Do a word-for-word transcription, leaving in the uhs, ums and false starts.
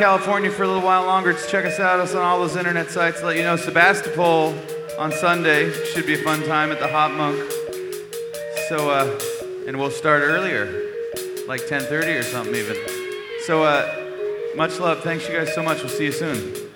California for a little while longer, just check us out us on all those internet sites to let you know. Sebastopol on Sunday should be a fun time at the Hop Monk. So, uh, and we'll start earlier, like ten thirty or something even. So, uh, much love. Thanks you guys so much. We'll see you soon.